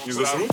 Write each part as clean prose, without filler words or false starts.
Не засрут?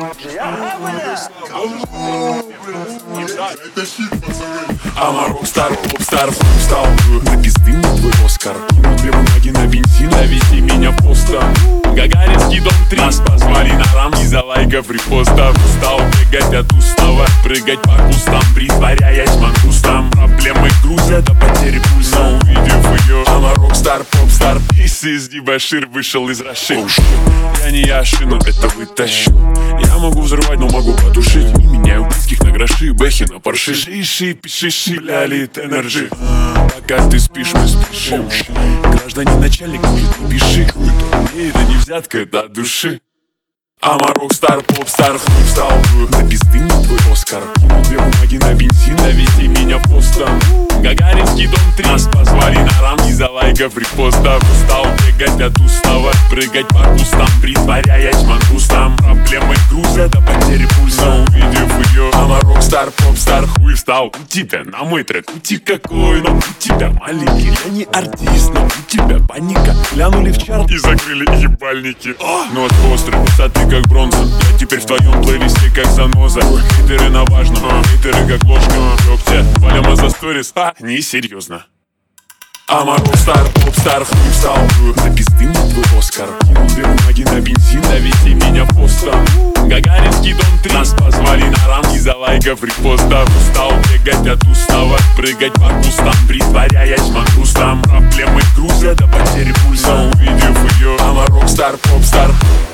I'm рокстар, попстар, встал на пизды мне твой Оскар. Кинул 2 бумаги на бензин, довези меня в Бостон. Гагаринский дом 3. Нас позвали на рам из-за лайков, репостов. Стал бегать от устава, прыгать по кустам, притворяясь мангустом. Проблемы грузят до потери пульса. Увидев ее, I'm рокстар, попстар. Из дебошир вышел из Раши. Я не Яши, но это вытащу. Я могу взрывать, но могу потушить. Не меняю близких на гроши, бэхи на парши. Шиши, пиши, бля, лит энерджи. Пока ты спишь, мы спешим. Гражданин начальник, может, не пиши. И это не взятка, это от души. I'm рокстар, попстар, хуй встал на пизды мне твой Оскар. Кинул 2 бумаги на бензин, довези меня в Бостон. Гагаринский дом 3. Нас позвали на рам из-за лайков, репостов. Стал бегать от устава, прыгать по кустам, притворяясь мангустом. Проблемы грузят до потери пульса. Увидев ее, I'm рокстар, попстар, хуй встал. У тебя на мой трек ути какой, но у тебя маленький. Я не артист, но у тебя паника. Глянули в чарт и закрыли ебальники. Но от острой высоты как бронза. Я теперь в твоем плейлисте как заноза. Хейтеры на важном, хейтеры как ложка. Ёпте, валям за сторис, несерьезно. I'm рокстар, попстар, хуй встал на пизды мне твой Оскар. Кинул 2 бумаги на бензин, довези меня в Бостон. Гагаринский дом 3. Нас позвали на рам из-за лайков, репостов. Стал бегать от устава, прыгать по кустам, притворяясь мангустом. Проблемы грузят до потери пульса. Увидев ее, I'm рокстар, попстар.